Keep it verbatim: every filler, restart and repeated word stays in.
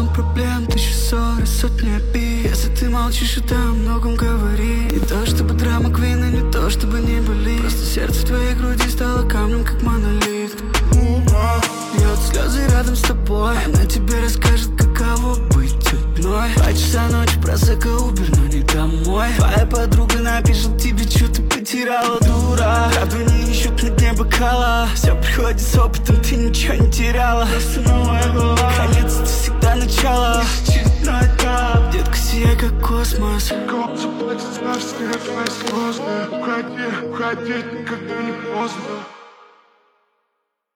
проблем, тысячу ссор и сотни обид. Если ты молчишь, это о многом говорит. Не то чтобы драма Квин, и не то чтобы не болит. Просто сердце в твоей груди стало камнем, как монолит. Льет слезы рядом с тобой, она тебе расскажет, каково быть одной. Два часа ночи, просека, убер, но не домой. Твоя подруга напишет тебе, что ты потеряла, дура. Правду не ищут на дне бокала. Все приходит с опытом, ты ничего не теряла. Просто новая голова, конец это всегда начало. Очередной этап, детка, сияй как космос. Кого заплатит, наш снег, твои слезы. Уходи, уходи, никогда не поздно.